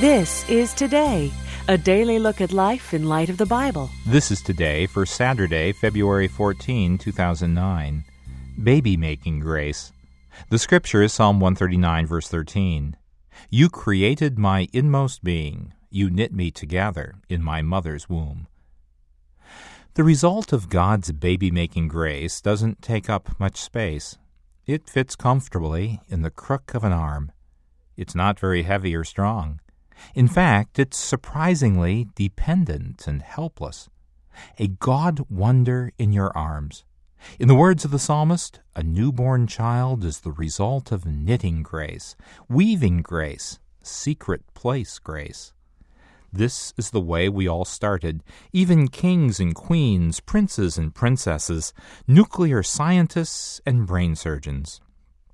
This is Today, a daily look at life in light of the Bible. This is Today for Saturday, February 14, 2009. Baby-making grace. The scripture is Psalm 139, verse 13. You created my inmost being. You knit me together in my mother's womb. The result of God's baby-making grace doesn't take up much space. It fits comfortably in the crook of an arm. It's not very heavy or strong. In fact, it's surprisingly dependent and helpless. A God wonder in your arms. In the words of the psalmist, a newborn child is the result of knitting grace, weaving grace, secret place grace. This is the way we all started, even kings and queens, princes and princesses, nuclear scientists and brain surgeons.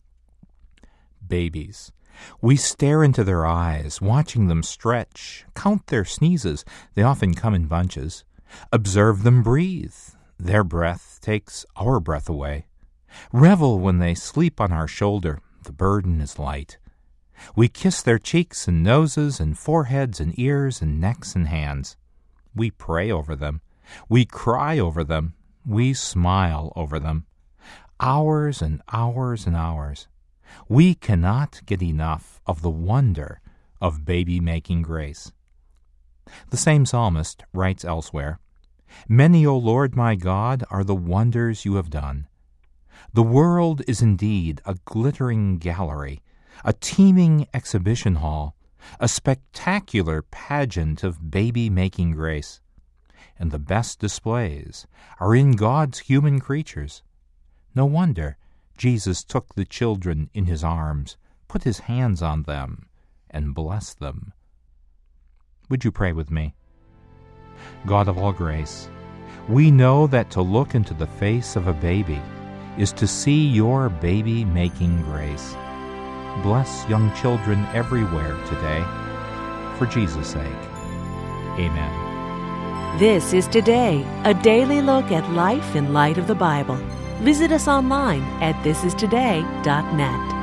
Babies. We stare into their eyes, watching them stretch, count their sneezes, they often come in bunches, observe them breathe, their breath takes our breath away, revel when they sleep on our shoulder, the burden is light. We kiss their cheeks and noses and foreheads and ears and necks and hands. We pray over them, we cry over them, we smile over them. Hours and hours and hours. We cannot get enough of the wonder of baby-making grace. The same psalmist writes elsewhere, Many, O Lord my God, are the wonders you have done. The world is indeed a glittering gallery, a teeming exhibition hall, a spectacular pageant of baby-making grace. And the best displays are in God's human creatures. No wonder Jesus took the children in his arms, put his hands on them, and blessed them. Would you pray with me? God of all grace, we know that to look into the face of a baby is to see your baby-making grace. Bless young children everywhere today, for Jesus' sake. Amen. This is Today, a daily look at life in light of the Bible. Visit us online at thisistoday.net.